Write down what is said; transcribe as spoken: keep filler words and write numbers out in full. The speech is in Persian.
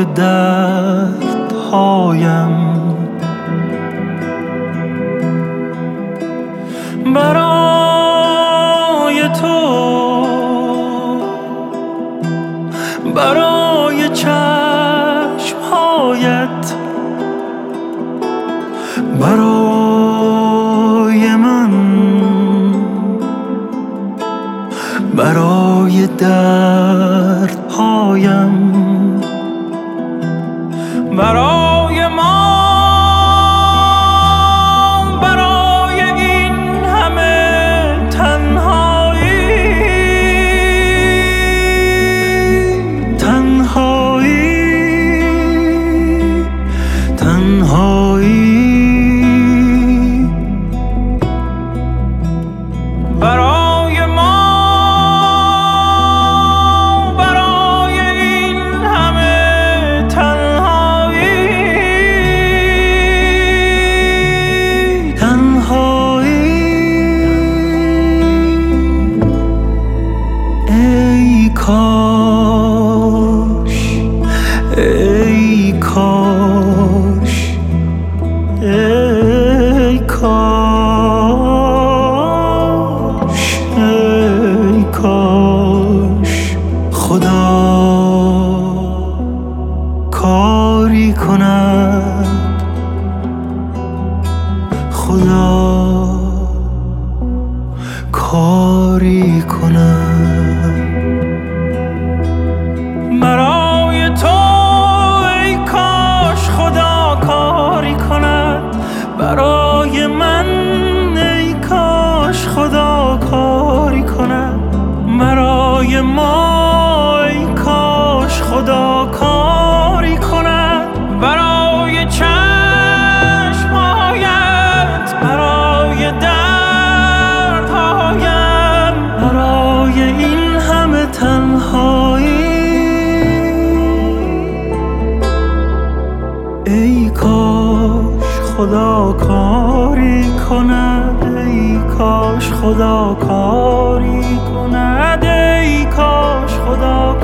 دردهایم، برای تو، برای چشمهایت، برای من، برای دردهایم، برای ما، برای این همه تنهایی، تنهایی، تنهایی، برای ما، برای این همه تنهایی، تنهایی. ای کاش، ای کاش، ای کاش، ای کاش خدا کاری کند، خدا کاری کند برای تو. ای کاش خدا کاری کند برای من، ای کاش خدا کاری کند برای ما، ای کاش خدا کاری کند برای چشمهایت، برای دردهایم، برای این همه تنهایی. ای کاش خدا کاری کند، ای کاش خدا کاری کند، ای کاش خدا